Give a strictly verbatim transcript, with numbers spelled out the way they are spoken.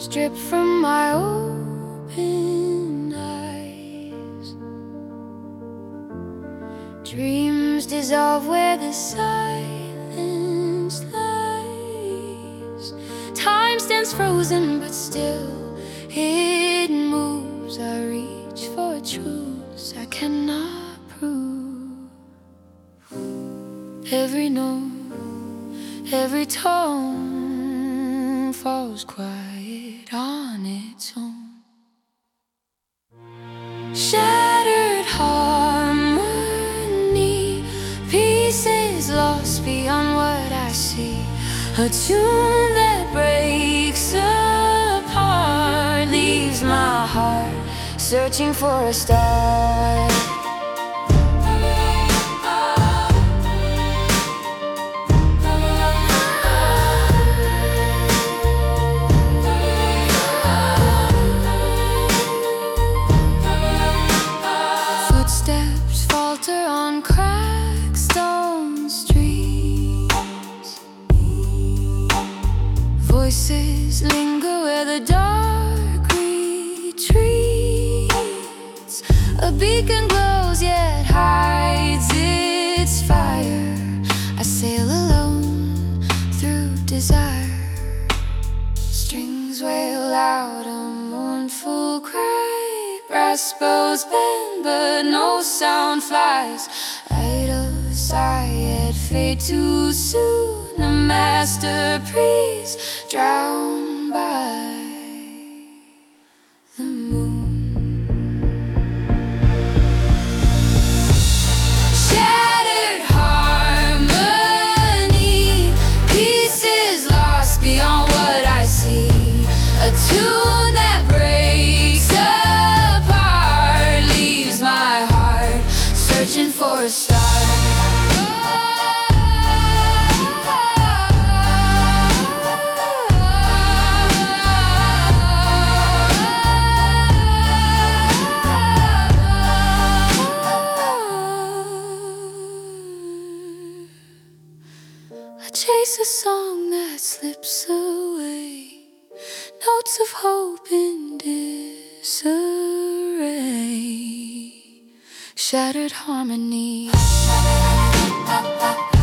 drip from my open eyes. Dreams dissolve where the silence lies. Time stands frozen, but still it moves. I reach for truths I cannot prove. Every note, every tone falls quiet on its own. Shattered harmony, pieces lost beyond what I see. A tune that breaks apart leaves my heart searching for a star. Footsteps falter on cracked stone streets. Voices linger where the dark retreats. A beacon glows yet hides its fire. I sail alone through desire. Strings wail out a mournful cry. Brass bows bend, but no sound flies. Idle sigh, yet fade too soon. A masterpiece drowned by the moon. Shattered harmony, pieces lost beyond what I see. A tune that breaks apart leaves my heart searching for a star. I chase a song that slips away, notes of hope in disarray. Shattered harmony.